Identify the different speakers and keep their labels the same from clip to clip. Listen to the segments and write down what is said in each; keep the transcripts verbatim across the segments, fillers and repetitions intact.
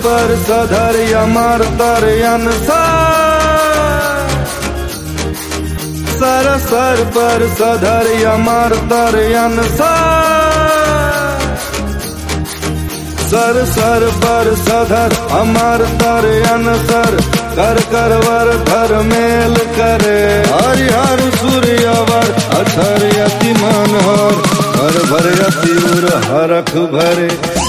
Speaker 1: पर सधर अमर तर सर सर पर सधर अमर तर सर सर पर सधर अमर तर अनसर कर कर वर धर मेल करे हरिहर सूर्यवर अथर अति मनोहर हर भर अति उर हरख भरे।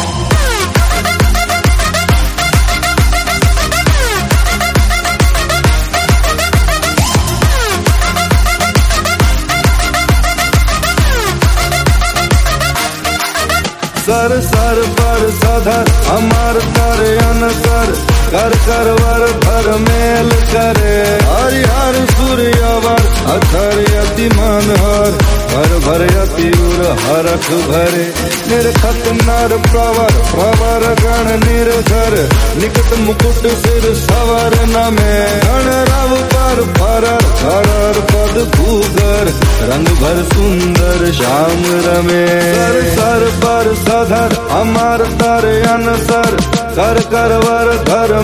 Speaker 1: सर सर पर सधर अमर तर अनसर कर कर वर धर मेल करे हरिहर सूर्यवर अथर अति मनोहर भर भर अति उर हरख भरे। निर्खत नर प्रवर प्रवर गण निर्धर निकट मुकुट सिर सवर नमे गण रव पर फरर फरर पद भूगर रंग भर सुंदर श्याम रमे। सर सर पर सधर अमर तर अनसर कर कर वर धर